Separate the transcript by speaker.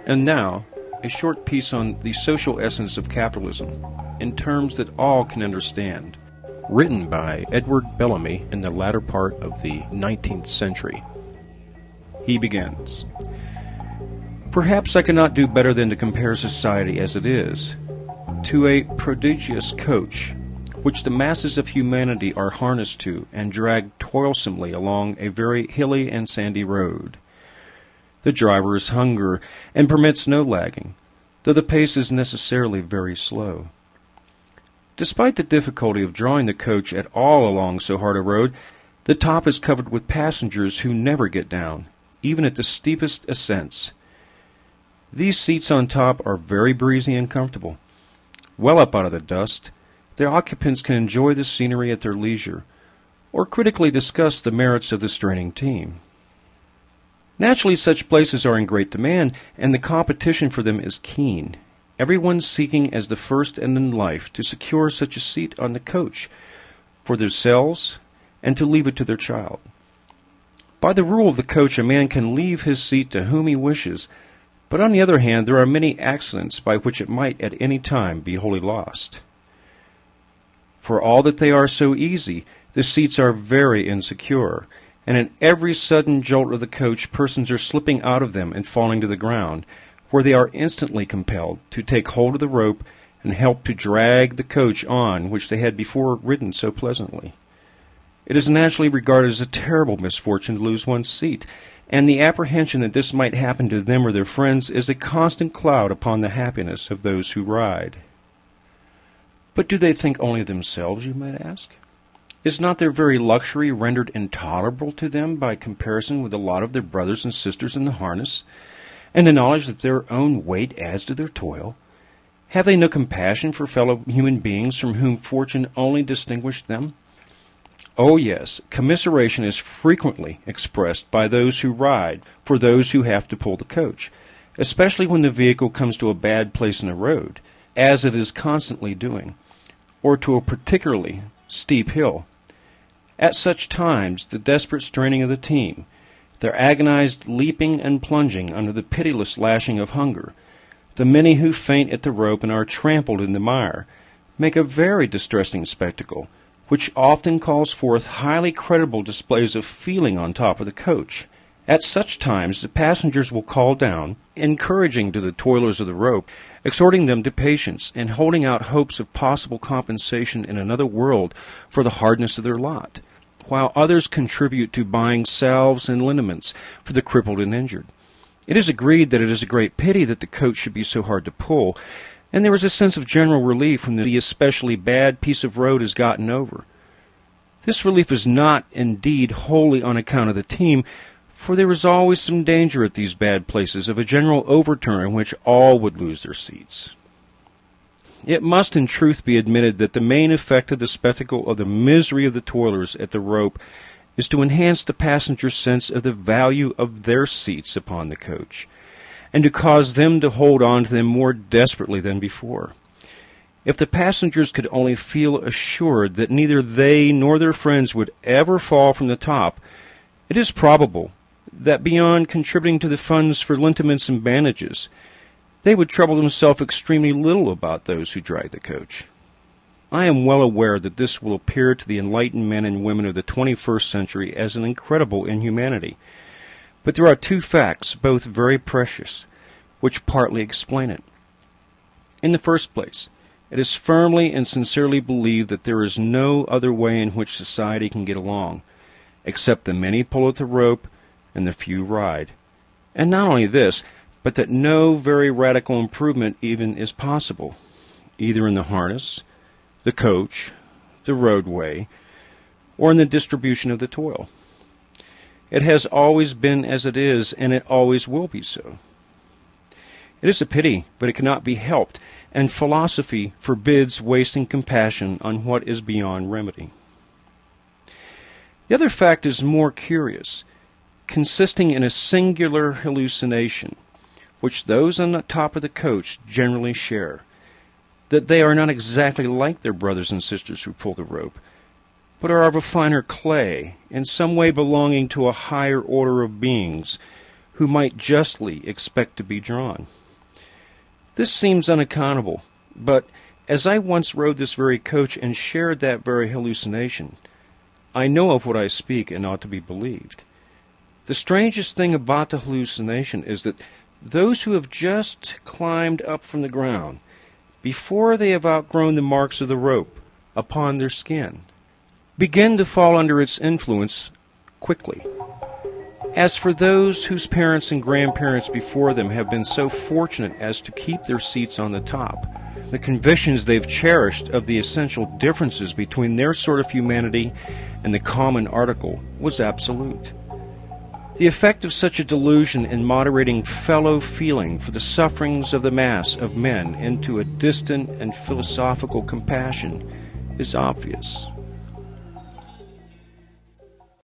Speaker 1: And now, a short piece on the social essence of capitalism, in terms that all can understand, written by Edward Bellamy in the latter part of the 19th century. He begins, "Perhaps I cannot do better than to compare society as it is to a prodigious coach, which the masses of humanity are harnessed to and dragged toilsomely along a very hilly and sandy road. The driver is hunger and permits no lagging, though the pace is necessarily very slow. Despite the difficulty of drawing the coach at all along so hard a road, the top is covered with passengers who never get down, even at the steepest ascents. These seats on top are very breezy and comfortable. Well up out of the dust, their occupants can enjoy the scenery at their leisure, or critically discuss the merits of the straining team. Naturally, such places are in great demand, and the competition for them is keen, everyone seeking as the first end in life to secure such a seat on the coach for themselves and to leave it to their child. By the rule of the coach, a man can leave his seat to whom he wishes, but on the other hand, there are many accidents by which it might at any time be wholly lost. For all that they are so easy, the seats are very insecure, and in every sudden jolt of the coach, persons are slipping out of them and falling to the ground, where they are instantly compelled to take hold of the rope and help to drag the coach on which they had before ridden so pleasantly. It is naturally regarded as a terrible misfortune to lose one's seat, and the apprehension that this might happen to them or their friends is a constant cloud upon the happiness of those who ride. But do they think only of themselves, you might ask? Is not their very luxury rendered intolerable to them by comparison with the lot of their brothers and sisters in the harness, and the knowledge that their own weight adds to their toil? Have they no compassion for fellow human beings from whom fortune only distinguished them? Oh yes, commiseration is frequently expressed by those who ride for those who have to pull the coach, especially when the vehicle comes to a bad place in the road, as it is constantly doing, or to a particularly steep hill. At such times, the desperate straining of the team, their agonized leaping and plunging under the pitiless lashing of hunger, the many who faint at the rope and are trampled in the mire, make a very distressing spectacle, which often calls forth highly creditable displays of feeling on top of the coach. At such times the passengers will call down, encouraging to the toilers of the rope, exhorting them to patience, and holding out hopes of possible compensation in another world for the hardness of their lot, while others contribute to buying salves and liniments for the crippled and injured. It is agreed that it is a great pity that the coach should be so hard to pull, and there is a sense of general relief when the especially bad piece of road is gotten over. This relief is not, indeed, wholly on account of the team, for there is always some danger at these bad places of a general overturn in which all would lose their seats. It must in truth be admitted that the main effect of the spectacle of the misery of the toilers at the rope is to enhance the passenger's sense of the value of their seats upon the coach, and to cause them to hold on to them more desperately than before. If the passengers could only feel assured that neither they nor their friends would ever fall from the top, it is probable that beyond contributing to the funds for liniments and bandages, they would trouble themselves extremely little about those who drag the coach. I am well aware that this will appear to the enlightened men and women of the 21st century as an incredible inhumanity, but there are two facts, both very precious, which partly explain it. In the first place, it is firmly and sincerely believed that there is no other way in which society can get along, except the many pull at the rope and the few ride. And not only this, but that no very radical improvement even is possible, either in the harness, the coach, the roadway, or in the distribution of the toil. It has always been as it is, and it always will be so. It is a pity, but it cannot be helped, and philosophy forbids wasting compassion on what is beyond remedy. The other fact is more curious, consisting in a singular hallucination, which those on the top of the coach generally share, that they are not exactly like their brothers and sisters who pull the rope, but are of a finer clay, in some way belonging to a higher order of beings, who might justly expect to be drawn. This seems unaccountable, but as I once rode this very coach and shared that very hallucination, I know of what I speak and ought to be believed. The strangest thing about the hallucination is that those who have just climbed up from the ground, before they have outgrown the marks of the rope upon their skin, begin to fall under its influence quickly. As for those whose parents and grandparents before them have been so fortunate as to keep their seats on the top, the convictions they've cherished of the essential differences between their sort of humanity and the common article was absolute. The effect of such a delusion in moderating fellow feeling for the sufferings of the mass of men into a distant and philosophical compassion is obvious.